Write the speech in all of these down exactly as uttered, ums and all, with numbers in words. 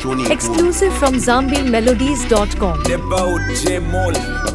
Exclusive from Zambian Melodies dot com. About J Mol.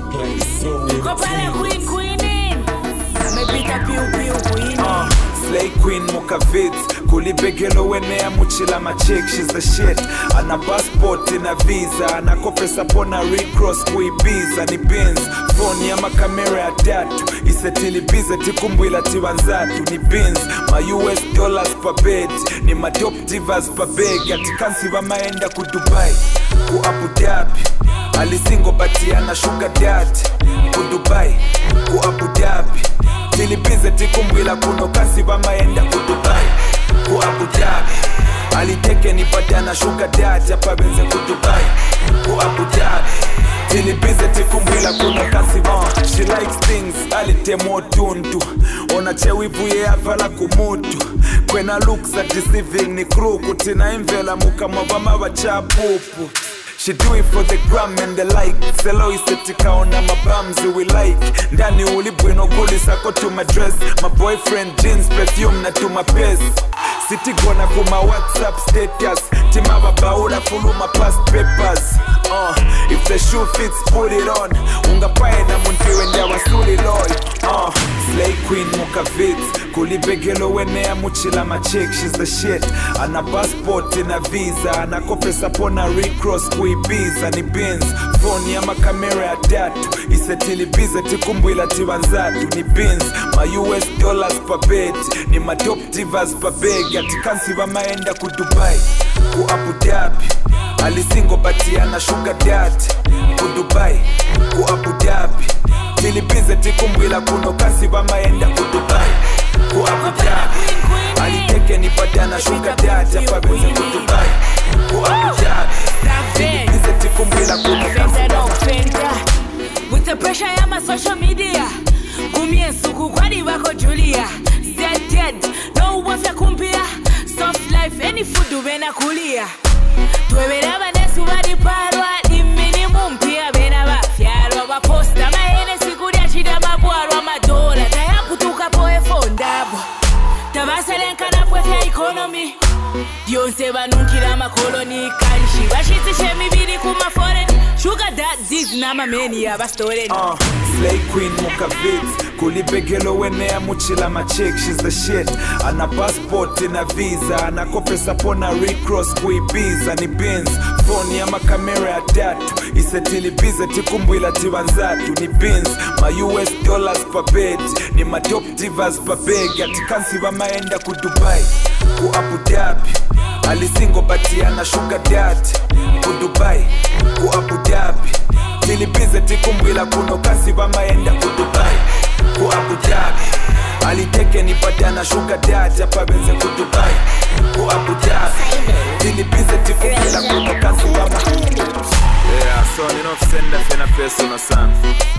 Uh, Slay Queen Mukavitz kulibegelo wenea muchila machik. She's the shit. Ana passport ina visa, ana kopesa pona recross kuibiza ni bins. Phone ya makamera ya tatu isetili bize tikumbwila tiwanzatu ni bins. Ma U S dollars per bed ni ma top divas per bag. Atikansi wa maenda ku Dubai ku Abu Dhabi. Alisingo batiana sugar daddy ku Dubai ku Abu Dhabi. Tilibize tikumbwila kuno kasi wa maenda ku Dubai ku Abu Dhabi. Aliteke ni batiana sugar daddy hapa benze ku Dubai ku Abu Dhabi. Tilibize tikumbwila kuno kasi wa. She likes things alitemo tuntu. Ona chewivu ye avala kumutu. Kwena looks are deceiving ni kruku. Tina imvela muka mwabama wa chapupu. She do it for the gram and the like. Selo isetika ona mabamzi we like. Ndani ulibwino guli sako to my dress. My boyfriend jeans, perfume na to my pes. City gonna kuma WhatsApp status. Tima babaula fulu my past papers. Uh, if the shoe fits, put it on. Unga pae na munti wenda wasuli loy. Uh, Slay Queen Mukavitz kulibegelo wenea muchila machik. She's the shit. Ana passport ina visa, ana kopesa pona recross kuibiza ni bins. Phone ya makamera ya tatu isetili bize tikumbwila tiwanzatu ni bins. Ma U S dollars per bed ni ma top divas per bag. Atikansi wa maenda ku Dubai ku Abu Dhabi. Alisingo batiana sugar daddy ku Dubai ku Abu Dhabi. Tilibize tikumbwila kuno kasi wa maenda ku Dubai ku Abu Dhabi. Aliteke ni batiana sugar daddy hapa benze ku Dubai ku Abu Dhabi. Tilibize tikumbwila kuno kasi wa maenda. With the pressure ya ma social media kumie suku kwadi wako Julia. Dead dead, no wafya kumpia. Soft life, any food wena kulia. Tuwebera banesu wadi parwa. Di minimum pia bena wafyarwa. Waposta maene sikuria chida mabuarwa madola. Taya kutuka poe fondabo. Tabaselenka na pwefya economy. Dionse banunkira makoloni. Karishi bashiti shemibiri kuma foreign. Sugar daddies na mameni ya bastolen. Uh, Slay Queen Mukavitz kulibegelo wenea muchila machik. She's the shit. Ana passport ina visa, ana kopesa pona recross kuibiza ni bins. Phone ya makamera ya tatu isetili bize tikumbwila tiwanzatu ni bins. Ma U S dollars per bed ni ma top divas per bag. Atikansi wa maenda ku Dubai ku Abu Dhabi. Alisingo batiana sugar daddy ku Dubai ku Abu Dhabi. Tilibize tikumbwila kuno kasi wa maenda ku Dubai ku Abu Dhabi. Aliteke ni batiana sugar daddy hapa benze ku Dubai ku Abu Dhabi. Tilibize tikumbwila kuno kasi wa maenda. Yeah, so you know send that in a personal son.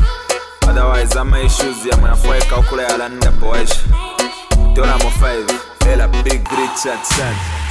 Otherwise I'm issues ya mnafueka ukula ya landa poesha. Dona mo five, ela big Richard son.